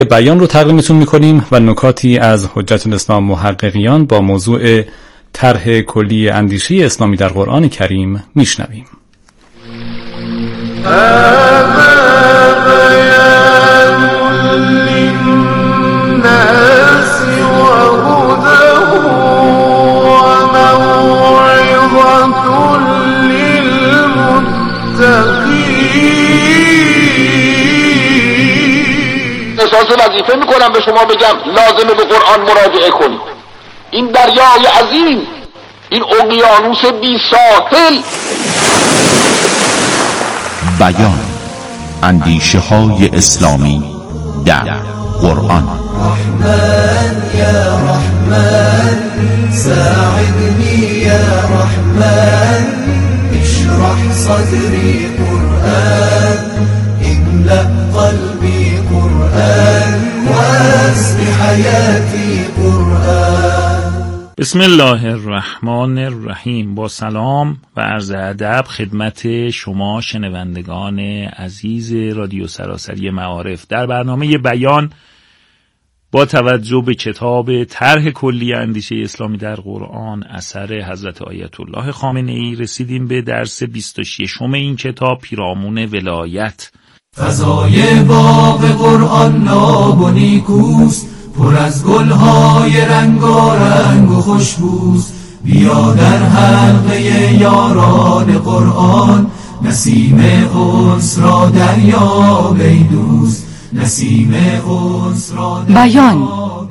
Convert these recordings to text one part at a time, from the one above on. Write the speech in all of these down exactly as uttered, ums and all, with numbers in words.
بیان رو تقدیمتون میکنیم و نکاتی از حجت الاسلام محققیان با موضوع طرح کلی اندیشه اسلامی در قرآن کریم میشنویم. احساس وظیفه میکنم به شما بگم لازمه به قرآن مراجعه کنید. این دریای عظیم، این اقیانوس بی ساحل. بیان اندیشه های اسلامی در قرآن. رحمن یا رحمن ساعدنی یا رحمن اشرح صدری قرآن املأ قلبی قرآن واسع حیاتی قرآن. بسم الله الرحمن الرحیم. با سلام و عرض ادب خدمت شما شنوندگان عزیز رادیو سراسری معارف در برنامه بیان با توجه به کتاب طرح کلی اندیشه اسلامی در قرآن اثر حضرت آیت الله خامنه ای رسیدیم به درس بیست و ششم این کتاب، پیرامون ولایت. فضای باغ قرآن ناب و نیکوست، پر از گلهای رنگارنگ و خوشبوست. بیا در حلقه یاران قرآن، نسیم انس را دریاب ای دوست، نسیم انس را دریاب. بیان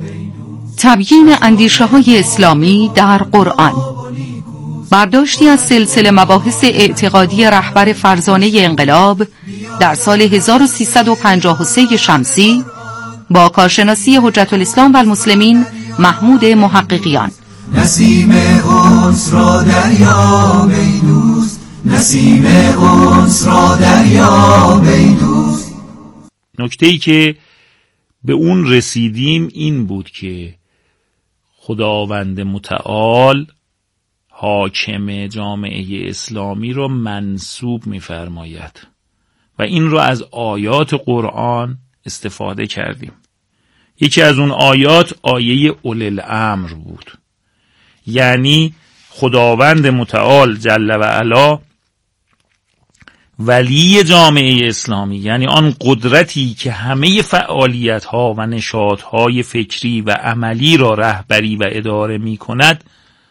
تبیین اندیشه های اسلامی در قرآن، برداشتی از سلسله مباحث اعتقادی رهبر فرزانه انقلاب در سال هزار و سیصد و پنجاه و سه شمسی با کارشناسی حجت الاسلام و المسلمین محمود محققیان. نسیم انس را دریاب ای دوست، نسیم انس را دریاب ای دوست. نکته‌ای که به اون رسیدیم این بود که خداوند متعال حاکم جامعه اسلامی رو منسوب می‌فرماید و این رو از آیات قرآن استفاده کردیم. یکی از اون آیات آیه اولی الامر بود، یعنی خداوند متعال جل و علا ولی جامعه اسلامی، یعنی آن قدرتی که همه فعالیت‌ها و نشاط‌های فکری و عملی را رهبری و اداره می‌کند،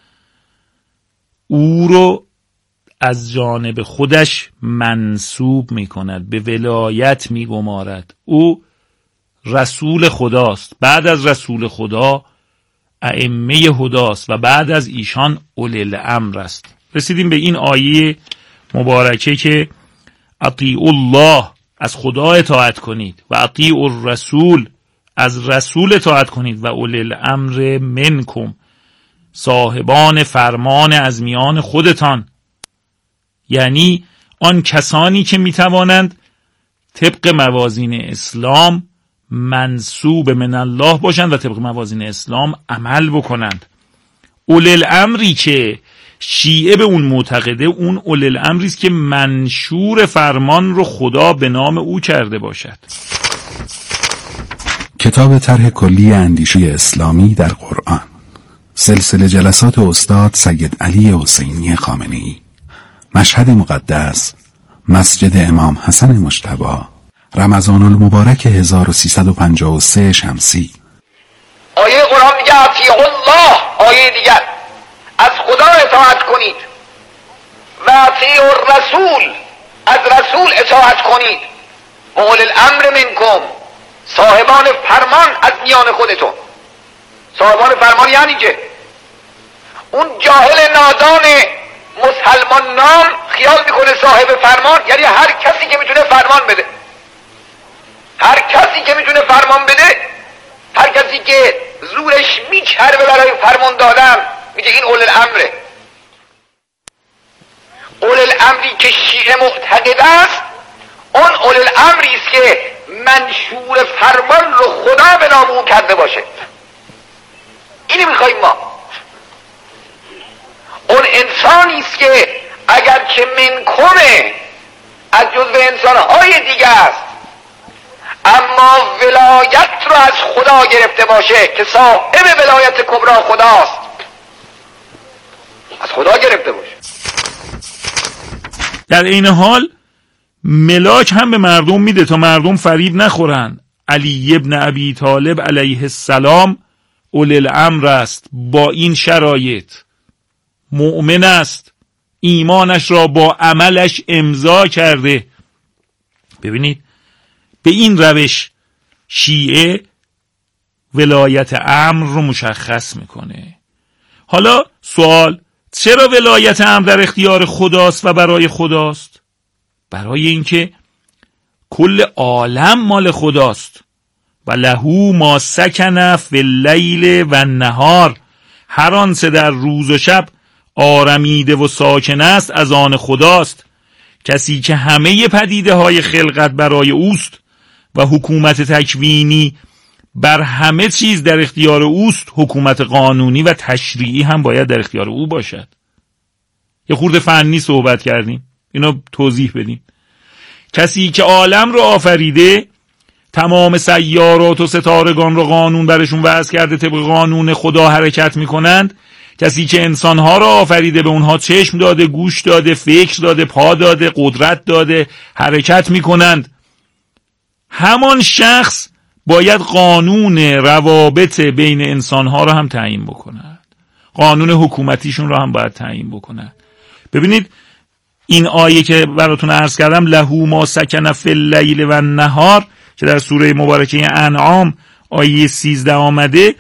او رو از جانب خودش منسوب می‌کند، به ولایت می‌گمارد. او رسول خداست، بعد از رسول خدا ائمه هداست و بعد از ایشان اولی الامر است. رسیدیم به این آیه مبارکه که اطیعوا الله، از خدا اطاعت کنید، و اطیعوا الرسول، از رسول اطاعت کنید، و اولی الامر منکم، صاحبان فرمان از میان خودتان، یعنی آن کسانی که میتوانند طبق موازین اسلام منسوب من الله باشند و طبق موازین اسلام عمل بکنند. اولی الامری که شیعه به اون معتقده، اون اولی الامری است که منشور فرمان رو خدا به نام او کرده باشد. کتاب طرح کلی اندیشه اسلامی در قرآن، سلسله جلسات استاد سید علی حسینی خامنه‌ای، مشهد مقدس، مسجد امام حسن مجتبی، رمضان المبارک هزار و سیصد و پنجاه و سه شمسی. آیه قرآن میگه اطیعوا الله، آیه دیگر از خدا اطاعت کنید، و اطیعوا الرسول، از رسول اطاعت کنید، و اولی الامر منکم، صاحبان فرمان از میان خودتون. صاحبان فرمان یعنی که اون جاهل نادان مسلمان نام خیال میکنه صاحب فرمان یعنی هر کسی که میتونه فرمان بده، هر کسی که میتونه فرمان بده، هر کسی که زورش میچربه برای فرمان دادن، میگه این اولی الامره. اولی الامری که شیعه معتقد است، اون اولی الامری است که منشور فرمان رو خدا به نام او کرده باشه. اینی میخواییم ما. اون انسانی است که اگر که منکمه، از جزو انسانهای دیگه است، اما ولایت رو از خدا گرفته باشه که صاحب ولایت کبرا خداست، از خدا گرفته باشه. در این حال ملاک هم به مردم میده تا مردم فریب نخورن. علی ابن ابی طالب علیه السلام اولی الامر است، با این شرایط مؤمن است، ایمانش را با عملش امضا کرده. ببینید به این روش شیعه ولایت امر رو مشخص میکنه. حالا سوال، چرا ولایت امر در اختیار خداست و برای خداست؟ برای اینکه کل عالم مال خداست. و لهو ما سکن فی اللیل و النهار، هر آنچه در روز و شب آرمیده و ساکن است از آن خداست. کسی که همه پدیده های خلقت برای اوست و حکومت تکوینی بر همه چیز در اختیار اوست، حکومت قانونی و تشریعی هم باید در اختیار او باشد. یه خورده فنی صحبت کردیم، اینو توضیح بدیم. کسی که عالم رو آفریده، تمام سیارات و ستارگان رو قانون برشون وضع کرده، طبق قانون خدا حرکت میکنند. کسی که انسانها رو آفریده، به اونها چشم داده، گوش داده، فکر داده، پا داده، قدرت داده، حرکت میکنند. همان شخص باید قانون روابط بین انسانها رو هم تعیین بکند، قانون حکومتیشون رو هم باید تعیین بکند. ببینید این آیه که براتون عرض کردم، لهو ما سکن فی اللیل و النهار، که در سوره مبارکه انعام آیه سیزده آمده،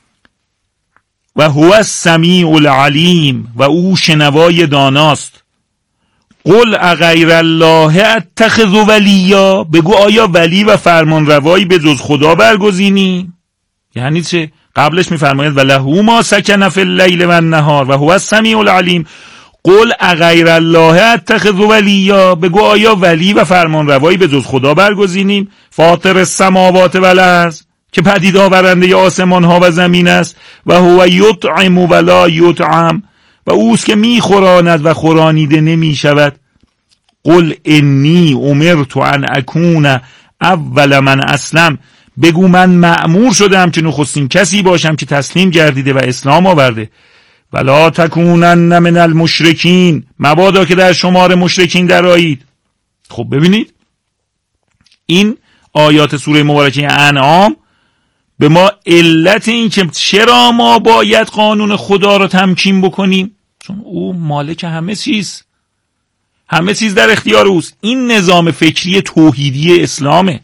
و هو السمیع العلیم، و او شنوای داناست. قل اغیر الله اتخذ ولیا، بگو آیا ولی و فرمان روایی به جز خدا برگزینی؟ یعنی چه؟ قبلش میفرماید و لهو ما سکن فی اللیل و النهار و هو السمیع العلیم. قل اغیر الله اتخذ ولیا، بگو آیا ولی و فرمان روایی به جز خدا برگزینیم؟ فاطر السماوات و الارض، که پدید آورنده آسمان ها و زمین است. و هو یطعم ولا یطعم، و اوست که میخوراند و خورانیده نمی شود. قل انی امرت ان اکون اول من اسلم، بگو من مأمور شدم که نخستین کسی باشم که تسلیم گردیده و اسلام آورده. ولا تکونن من المشرکین، مبادا که در شمار مشرکین درآیید. خب ببینید این آیات سوره مبارکه انعام به ما علت این که چرا ما باید قانون خدا رو تمکین بکنیم، چون او مالک همه چیز، همه چیز در اختیار اوست. این نظام فکری توحیدی اسلامه.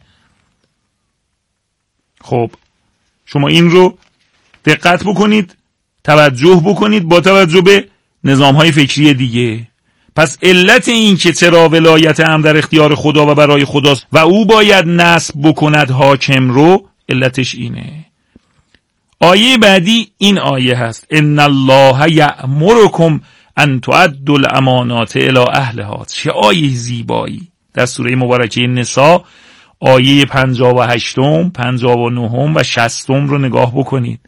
خب شما این رو دقت بکنید، توجه بکنید با توجه به نظام‌های فکری دیگه. پس علت این که چرا ولایت امر در اختیار خدا و برای خداست و او باید نصب بکند حاکم رو، علتش اینه. آیه بعدی این آیه هست، ان الله یأمرکم ان تؤدوا الامانات الی اهلها. چه آیه زیبایی! در سوره مبارکه نساء آیه پنجاه و هشت، پنجاه و نه و شصت رو نگاه بکنید.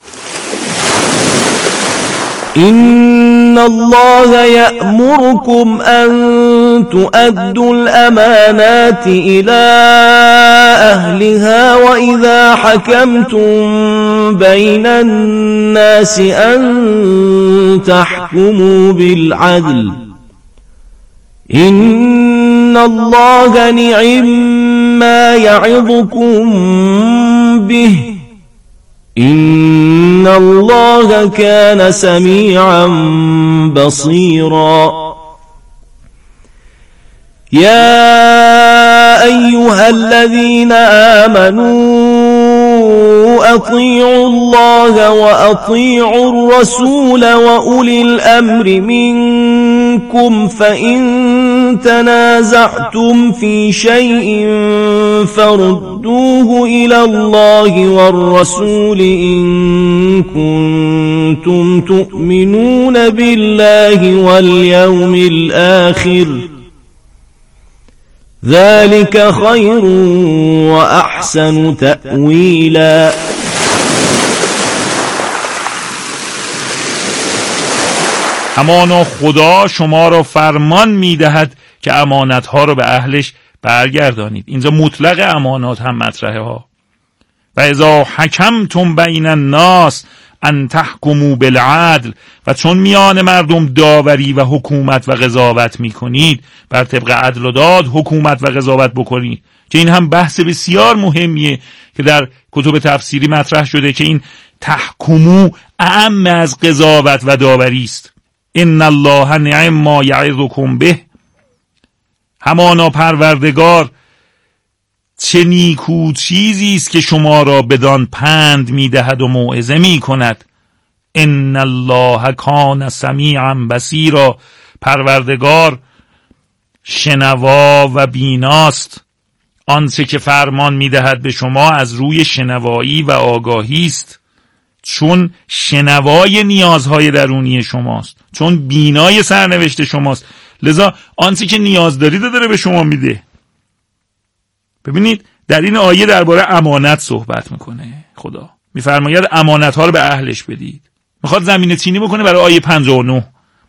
إن الله يأمركم أن تؤدوا الأمانات إلى أهلها وإذا حكمتم بين الناس أن تحكموا بالعدل إن الله نعم ما يعظكم به إن الله كان سميعا بصيرا. يا أيها الذين آمنوا أطيعوا الله وأطيعوا الرسول وأولي الأمر منكم فإن تنازعتم في شيء فردوه إلى الله والرسول إن كنتم تؤمنون بالله واليوم الآخر ذلك خير وأحسن تأويلا. همانا خدا شما را فرمان میدهد که امانتها را به اهلش برگردانید. اینجا مطلق امانات هم مطرحه ها. و اذا حکمتم بین الناس ان تحکموا بالعدل، و چون میان مردم داوری و حکومت و قضاوت میکنید، بر طبق عدل و داد حکومت و قضاوت بکنید، که این هم بحث بسیار مهمیه که در کتب تفسیری مطرح شده که این تحکمو اعم از قضاوت و داوری است. ان الله نعم ما یعظکم به، همانا پروردگار چه نیکو چیزی است که شما را بدان پند میدهد و موعظه میکند. ان الله کان سمیعا بصیرا، پروردگار شنوا و بیناست. آنچه که فرمان میدهد به شما از روی شنوایی و آگاهی است، چون شنوای نیازهای درونی شماست، چون بینای سرنوشت شماست، لذا آنچه که نیاز دارید داره به شما میده. ببینید در این آیه درباره امانت صحبت میکنه. خدا میفرماید امانت ها رو به اهلش بدید. میخواد زمینه چینی بکنه برای آیه پنجاه و نه.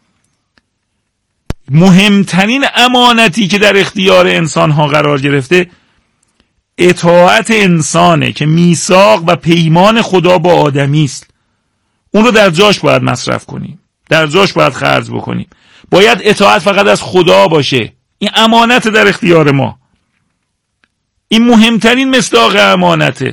مهمترین امانتی که در اختیار انسان ها قرار گرفته اطاعت انسانه که میثاق و پیمان خدا با آدمی است. اون رو در جاش باید مصرف کنیم، در جاش باید خرج بکنیم. باید اطاعت فقط از خدا باشه. این امانت در اختیار ما، این مهمترین مصداق امانته.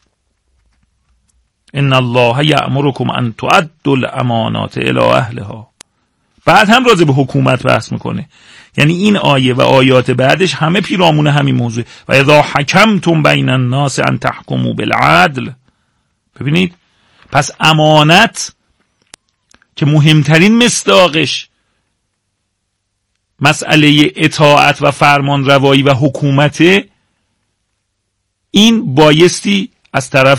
ان الله یأمرکم ان تؤدوا الامانات الی اهلها. بعد هم راجع به حکومت بحث میکنه. یعنی این آیه و آیات بعدش همه پیرامون همین موضوع. و اذا حکمتم بین الناس ان تحکموا بالعدل. ببینید پس امانت که مهمترین مصداقش مسئله اطاعت و فرمان روایی و حکومته، این بایستی از طرف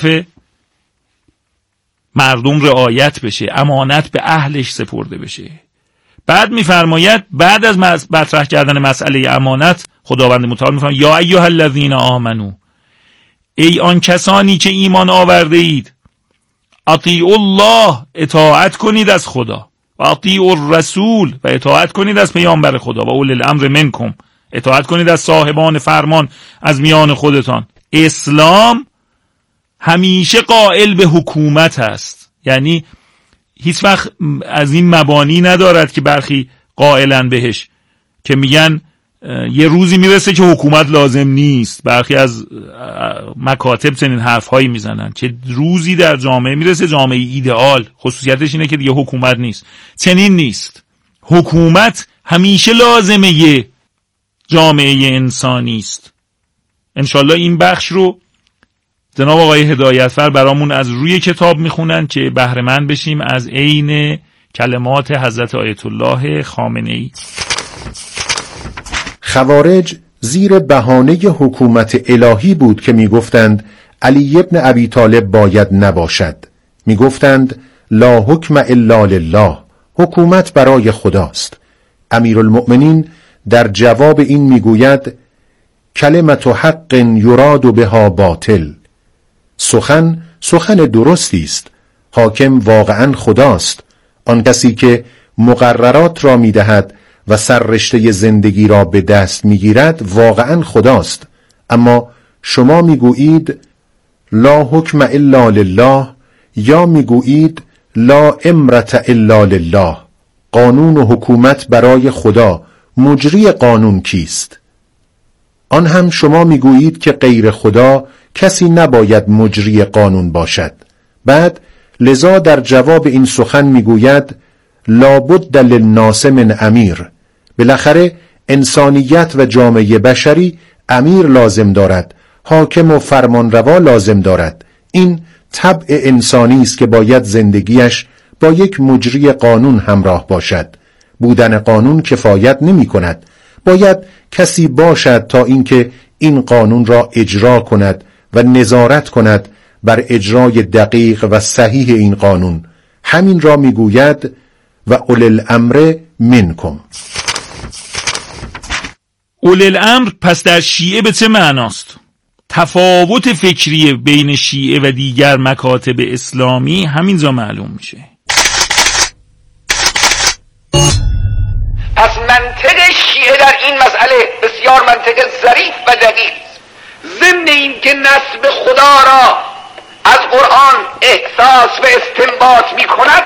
مردم رعایت بشه، امانت به اهلش سپرده بشه. بعد میفرماید بعد از مطرح کردن مسئله امانت، خداوند متعال میفرماید یا ایها الذین آمنو، ای آن کسانی که ایمان آورده اید، اطیعوا الله، اطاعت کنید از خدا، و اطیعوا الرسول، و اطاعت کنید از پیامبر خدا، و اولی الامر منکم، اطاعت کنید از صاحبان فرمان از میان خودتان. اسلام همیشه قائل به حکومت است، یعنی هیچ وقت از این مبانی ندارد که برخی قائلن بهش که میگن یه روزی میرسه که حکومت لازم نیست. برخی از مکاتب چنین حرفهایی میزنن که روزی در جامعه میرسه، جامعه ایدئال خصوصیتش اینه که دیگه حکومت نیست. چنین نیست. حکومت همیشه لازمه یه جامعه انسانی است. انشالله این بخش رو جناب آقای هدایتفر برامون از روی کتاب میخونن که بهره مند بشیم از عین کلمات حضرت آیت الله خامنه‌ای. خوارج زیر بهانه حکومت الهی بود که میگفتند علی ابن ابی طالب باید نباشد. میگفتند لا حکم الا لله، حکومت برای خداست. امیرالمؤمنین در جواب این میگوید کلمت حق یراد بها باطل، سخن سخن درستی است، حاکم واقعا خداست. آن کسی که مقررات را میدهد و سررشته زندگی را به دست میگیرد واقعا خداست. اما شما میگویید لا حکم الا لله، یا میگویید لا امرة الا لله، قانون و حکومت برای خدا، مجری قانون کیست؟ آن هم شما میگویید که غیر خدا کسی نباید مجری قانون باشد. بعد لذا در جواب این سخن میگوید لابد للناس من امیر، بالاخره انسانیت و جامعه بشری امیر لازم دارد، حاکم و فرمانروا لازم دارد. این طبع انسانی است که باید زندگیش با یک مجری قانون همراه باشد. بودن قانون کفایت نمی کند، باید کسی باشد تا اینکه این قانون را اجرا کند و نظارت کند بر اجرای دقیق و صحیح این قانون. همین را میگوید و اولی الامر منکم. اولی الامر پس در شیعه به چه معناست؟ تفاوت فکری بین شیعه و دیگر مکاتب اسلامی همینجا معلوم میشه. پس منطق شیعه شیعه در این مسئله بسیار منطق ظریف و دقیق است. ضمن این که نسب خدا را از قرآن احساس و استنباط می کند،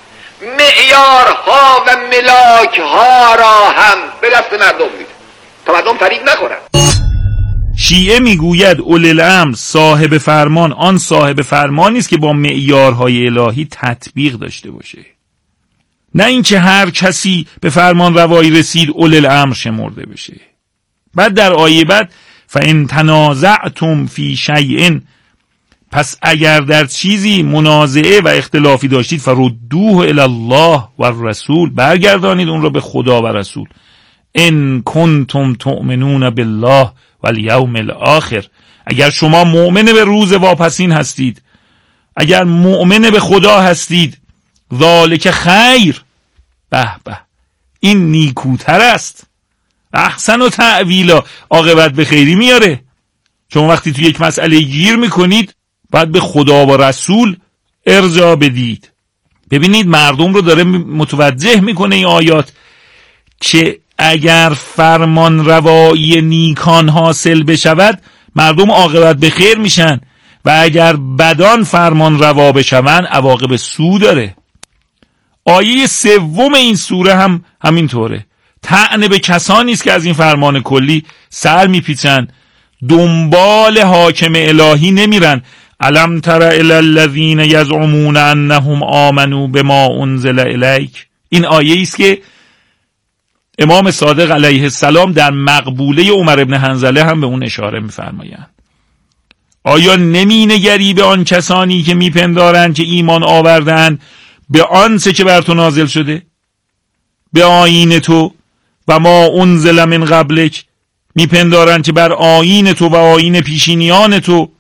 معیارها و ملاکها را هم به دست مردم میده تا مردم فریب نکنند. شیعه میگوید اولی الامر صاحب فرمان آن صاحب فرمانی است که با معیارهای الهی تطبیق داشته باشه، نه اینکه هر کسی به فرمان روایی رسید اولی الامر شمرده بشه. بعد در آیه بعد فَإِن تَنَازَعْتُمْ فِي شَيْءٍ، پس اگر در چیزی منازعه و اختلافی داشتید فردوه الی الله و الرسول، برگردانید اون رو به خدا و رسول. ان کنتم تؤمنون بالله والیوم الاخر، اگر شما مؤمن به روز واپسین هستید، اگر مؤمن به خدا هستید، ذالک خیر، به به این نیکوتر است، احسن و تعویلا، عاقبت به خیری میاره. شما وقتی تو یک مسئله گیر میکنید باید به خدا و رسول ارجاع بدید. ببینید مردم رو داره متوجه میکنه این آیات که اگر فرمان روایی نیکان حاصل بشود مردم عاقبت به خیر میشن و اگر بدان فرمان روا بشون عواقب سو داره. آیه سوم این سوره هم همینطوره، طعن به کسانی است که از این فرمان کلی سر میپیچن، دنبال حاکم الهی نمیرن. الم تر الی الذین یزعمون انهم آمنوا بما انزل الیک، این آیه است که امام صادق علیه السلام در مقبوله عمر ابن حنظله هم به اون اشاره می‌فرمایند. آیا نمی نگری به آن کسانی که میپندارند که ایمان آوردند به آنچه که بر تو نازل شده، به آیین تو و ما انزل من قبلک، میپندارند که بر آیین تو و آیین پیشینیان تو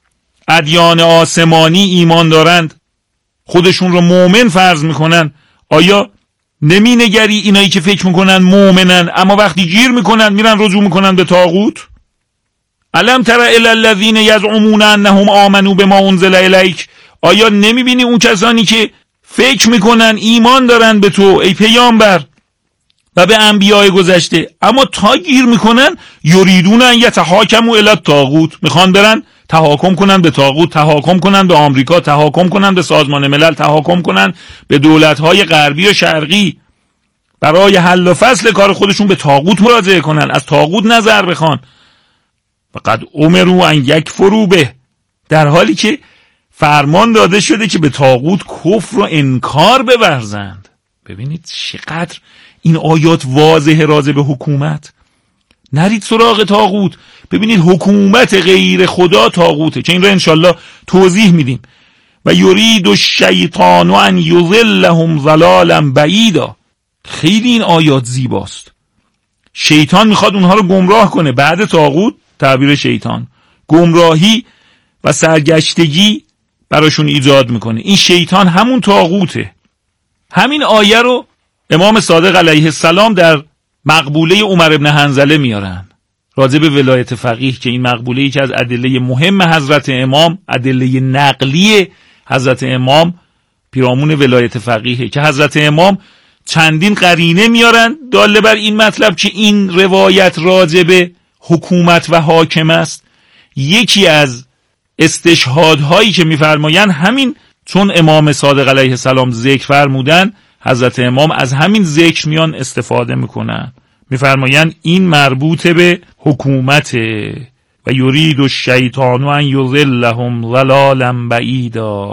ادیان آسمانی ایمان دارند، خودشون رو مؤمن فرض میکنن. آیا نمی نگری اینایی که فکر میکنن مؤمنن اما وقتی گیر میکنن میرن رجوع میکنن به طاغوت؟ الم تر الی الذین یزعمون انهم آمنوا بما انزل الیک، آیا نمیبینی اون کسانی که فکر میکنن ایمان دارن به تو ای پیامبر و به انبیاء گذشته، اما تا گیر میکنن یریدون ان یتحاکموا الی الطاغوت، میخوان برن تحاکم کنن به طاغوت، تحاکم کنن به آمریکا، تحاکم کنن به سازمان ملل، تحاکم کنن به دولت‌های غربی و شرقی، برای حل و فصل کار خودشون به طاغوت مراجعه کنن، از طاغوت نظر بخوان. فقط امروا ان یکفروا به، در حالی که فرمان داده شده که به طاغوت کفر و انکار بورزند. ببینید چقدر این آیات واضحه راجع به حکومت. نرید سراغ طاغوت. ببینید حکومت غیر خدا طاغوته که این رو انشالله توضیح میدیم. و یرید الشیطان ان یضلهم ضلالا بعیدا، خیلی این آیات زیباست. شیطان میخواد اونها رو گمراه کنه، بعد طاغوت تعبیر شیطان گمراهی و سرگشتگی براشون ایجاد میکنه. این شیطان همون طاغوته. همین آیه رو امام صادق علیه السلام در مقبوله عمر ابن حنظله میارن راجع به ولایت فقیه، که این مقبوله یکی از ادله مهم حضرت امام، ادله نقلی حضرت امام پیرامون ولایت فقیه، که حضرت امام چندین قرینه میارن داله بر این مطلب که این روایت راجع به حکومت و حاکم است. یکی از استشهادهایی که میفرمایند همین، چون امام صادق علیه السلام ذکر فرمودن، حضرت امام از همین ذکر میان استفاده میکنن، میفرمایند این مربوط به حکومته. و یرید الشیطان ان یضلهم ضلالا بعیدا،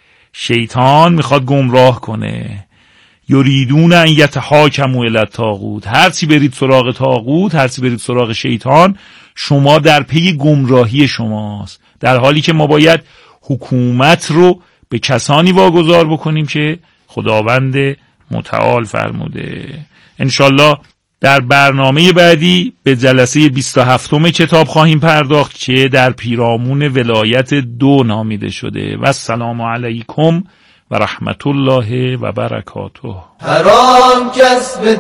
شیطان میخواد گمراه کنه. یریدون ان یتحاکموا الی الطاغوت، هرچی برید سراغ طاغوت، هرچی برید سراغ شیطان، شما در پی گمراهی شماست، در حالی که ما باید حکومت رو به کسانی واگذار بکنیم که خداوند متعال فرموده. انشالله در برنامه بعدی به جلسه بیست و هفتم کتاب خواهیم پرداخت که در پیرامون ولایت دو نامیده شده. و السلام علیکم و رحمت الله و برکاته. حرام کس به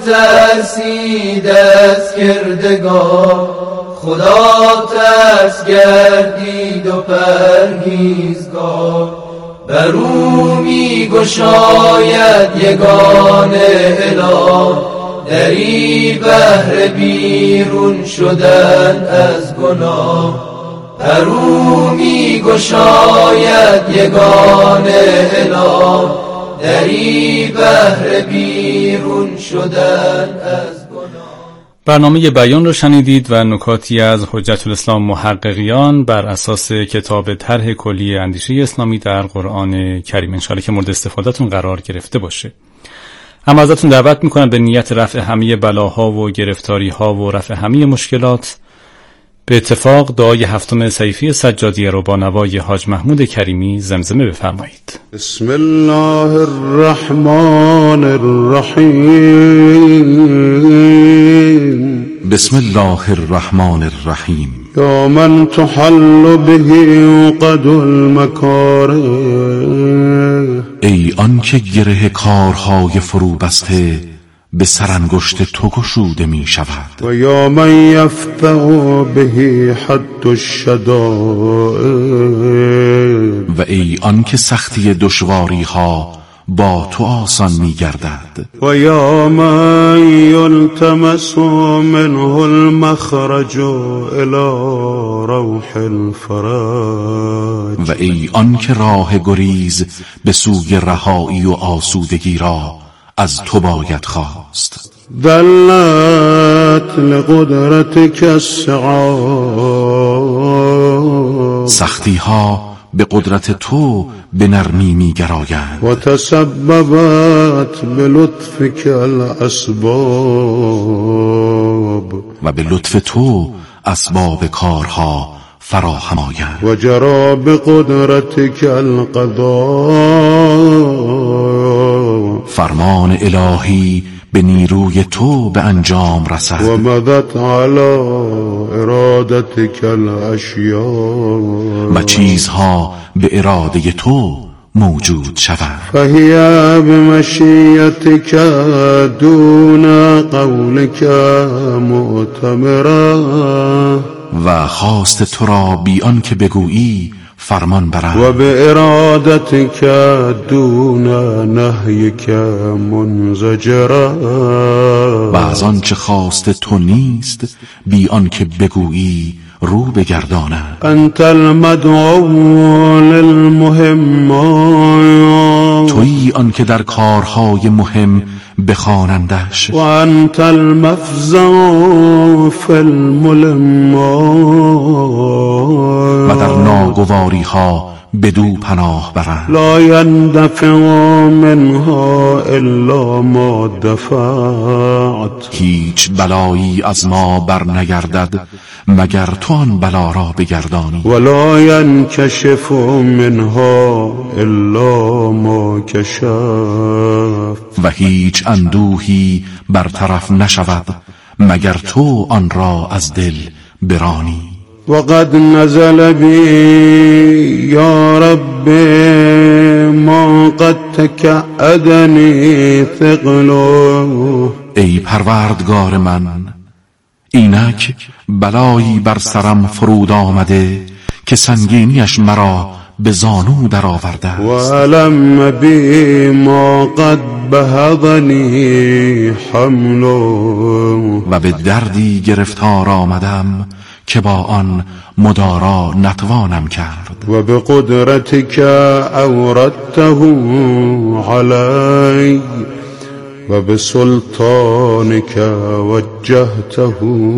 ترسید از کردگار، خدا ترس گردید و پرهیزگار. برو می گشاید یگان اله، دری بهر بیرون شدن از گناه پرو می گشاید یگانه اله دری بهر بیرون شدن از برنامه بیان رو شنیدید و نکاتی از حجت الاسلام محققیان بر اساس کتاب طرح کلی اندیشه اسلامی در قرآن کریم. انشاءالله که مورد استفادهتون قرار گرفته باشه. اما ازتون دعوت میکنم به نیت رفع همه بلاها و گرفتاریها و رفع همه مشکلات به اتفاق دعای هفتم صیفی سجادیه رو با نوای حاج محمود کریمی زمزمه بفرمایید. بسم الله الرحمن الرحیم. بسم الله الرحمن الرحیم. یا من تحل به عقد المکاره، ای آن که گره کارهای فرو بسته به سرانگشت تو گشوده می شود. و یا من یفتح به حد الشدائد، و ای آن که سختی دشواری ها با تو آسان می گردد. و یا من یلتمس منه المخرج الی روح الفرج، و ای آن که راه گریز به سوی رهایی و آسودگی را از تو باید خواست. ذلت لقدرتک الصعاب، سختی ها به قدرت تو به نرمی می گرایند. و تسببت به لطفک الاسباب، و به لطف تو اسباب کارها فراهم آیند. و جرا به قدرتک القضاء، فرمان الهی به نیروی تو به انجام رسد. و مدت علی ارادتک الاشیاء، و چیزها به اراده تو موجود شود. فهی بمشیتک دون قولک معتمرا، و خواست تو را بی آن که بگویی فرمان برند. و به ارادتک دون نهیک منزجرا، و از آن چه خواست تو نیست بی آن که بگویی رو بگردانند. انت المدعو للمهمات، تویی آن که در کارهای مهم بخوانندش. و انت المفزع فی الملمات، و در ناگواری ها بدو پناه برند. لا يندفع منها الا ما دفعت، هیچ بلایی از ما بر نگردد مگر تو آن بلا را بگردانی. ولا ينكشف منها الا ما کشف، و هیچ اندوهی برطرف نشود مگر تو آن را از دل برانی. وقد نزل بی یا رب ما قد تکعدنی ثقله، ای پروردگار من اینک بلایی بر سرم فرود آمده که سنگینیش مرا به زانو در آورده. و علم بی ما قد بهضنی حمله، و به دردی گرفتار آمدم که با آن مدارا نتوانم کرد. و به قدرتک اوردته علی، و به سلطانک وجهته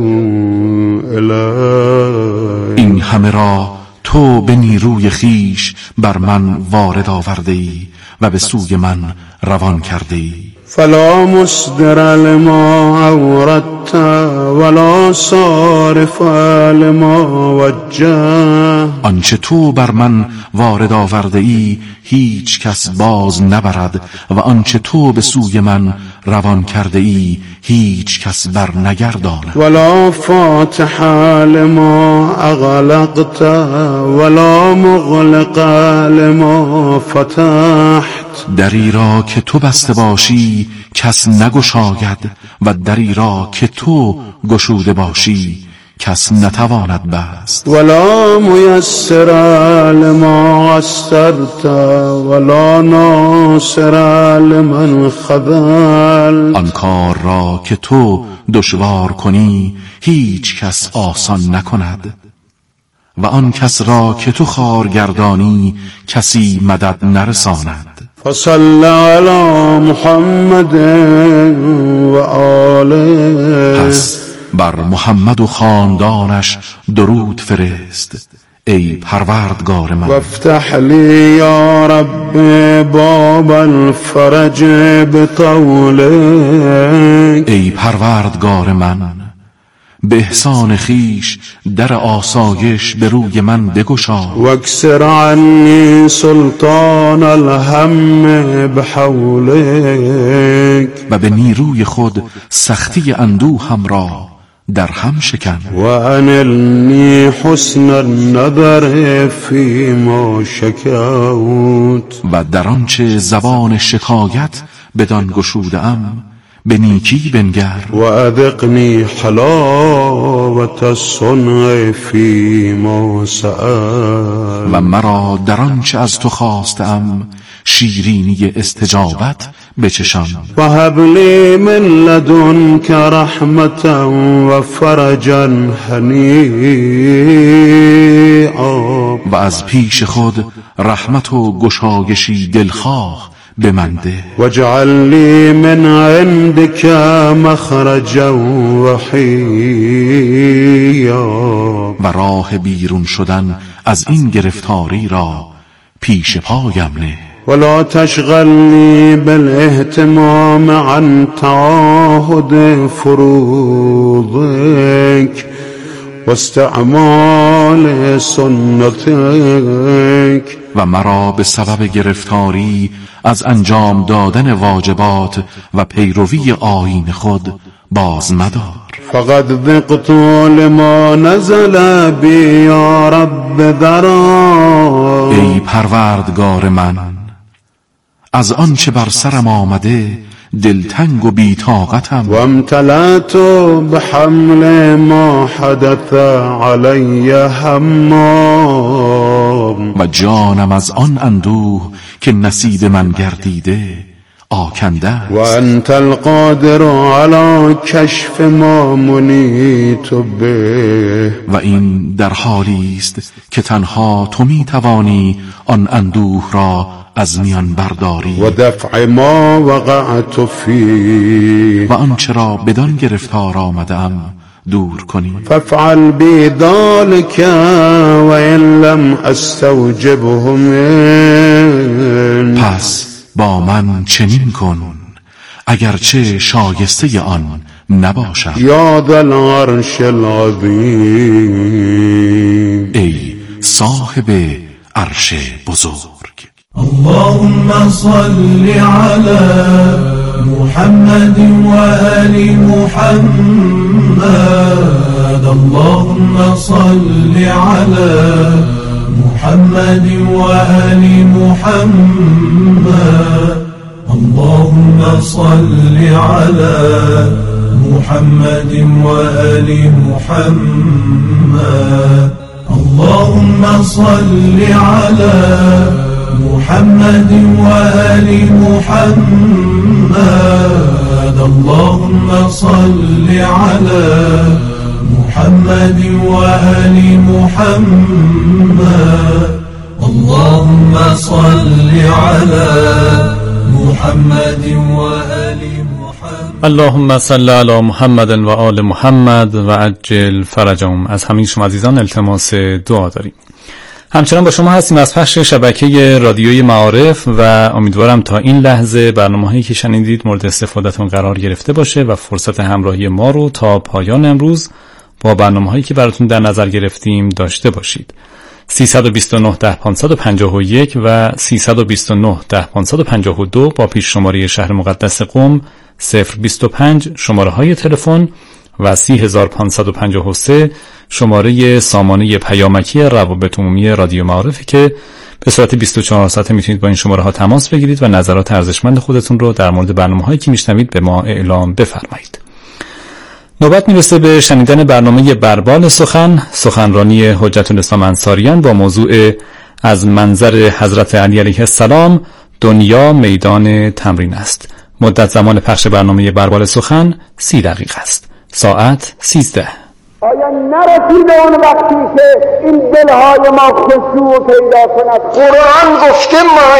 الی، این همه را تو به نیروی خیش بر من وارد آورده ای و به سوی من روان کرده ای. فلا مصدر لما اوردت ولا صارف لما وجه، آنچه تو بر من وارد آورده ای هیچ کس باز نبرد و آنچه تو به سوی من روان کرده ای هیچ کس بر نگرداند. ولا فاتح لما اغلقت ولا مغلق لما فتحت، دری را که تو بسته باشی کس نگشاید و دری را که تو گشوده باشی کس نتواند بست. ولا میسر لما عسرت ولا ناصر لمن خذل. آن کار را که تو دشوار کنی هیچ کس آسان نکند و آن کس را که تو خوارگردانی کسی مدد نرساند. فصل علی محمد و آله. پس بر محمد و خاندانش درود فرست ای پروردگار من. وافتح لی یا رب باب الفرج بطولک. ای پروردگار من به احسان خیش در آسایش به روی من بگشا. واکسر عنی سلطان الهم بحولک. و به نیروی خود سختی اندوهم را در هم شکن. و انلنی حسن النظر فیما شکوت. و در آنچه زبان شکایت بدان گشوده‌ام به نیکی بنگر. و اذقنی حلاوت الصنع فیما سأل. و مرا در آنچه از تو خواستم شیرینی استجابت بچشان. و هب لی من لدنک رحمتا و فرجا هنیئا. و از پیش خود رحمت و گشایشی دلخواه بمنده. واجعل لی من عندک مخرجا وحیا. و راه بیرون شدن از این گرفتاری را پیش پایم نه. ولا تشغلنی بالاهتمام عن تعاهد فروضک واستعمال سنتک. و مرا به سبب گرفتاری از انجام دادن واجبات و پیروی آیین خود باز مدار. فقد ذقت لما نزل بی یا رب ذرا. ای پروردگار من از آنچه بر سرم آمده دلتنگ و بی‌طاقتم. و امتلأت بحمل ما حدث علی همام. و جانم از آن اندوه که نصیب من گردیده آکنده است. و انت القادر علی کشف ما منیت به. و این در حالی است که تنها تو می توانی آن اندوه را از میان برداری و دفع ما وقعت فی. و آنچه را بدان گرفتار آمدم دور کنی. فافعل بی ذلک و ان لم استوجبهم. پس با من چنین کن اگرچه شایسته آن نباشم. یا ذا العرش العظیم. ای صاحب عرش بزرگ. اللهم صل على محمد وآل محمد. اللهم صل على محمد وآل محمد. اللهم صل على محمد وآل محمد. اللهم صل على محمد وآل محمد. اللهم صل على محمد وآل محمد. اللهم صل على محمد وآل محمد. اللهم صل علی محمد و آل محمد و عجل فرجهم. از همین شما عزیزان التماس دعا داریم. همچنان با شما هستیم از پخش شبکه رادیوی معارف و امیدوارم تا این لحظه برنامه‌هایی که شنیدید مورد استفادهتون قرار گرفته باشه و فرصت همراهی ما رو تا پایان امروز با برنامه‌هایی که براتون در نظر گرفتیم داشته باشید. سیصد و بیست و نه ده پانصد و پنجاه و یک و سیصد و بیست و نه ده پانصد و پنجاه و دو با پیش شماره شهر مقدس قم صفر بیست و پنج شماره های تلفن و سی هزار پانصد و پنجاه و سه شماره سامانه پیامکی روابط عمومی رادیو معارفی که به صورت بیست و چهار ساعته میتونید با این شماره ها تماس بگیرید و نظرات ارزشمند خودتون رو در مورد برنامه‌هایی که میشنوید به ما اعلام بفرمایید. نوبت میرسه به شنیدن برنامه بربال سخن، سخنرانی حجت الاسلام انصاریان با موضوع از منظر حضرت علی علیه السلام دنیا میدان تمرین است. مدت زمان پخش برنامه بربال سخن سی دقیقه است. ساعت سیزده. آیا نرسیده اون وقتی که این دلهای ما خشوع پیدا کند؟ قرآن گفته ما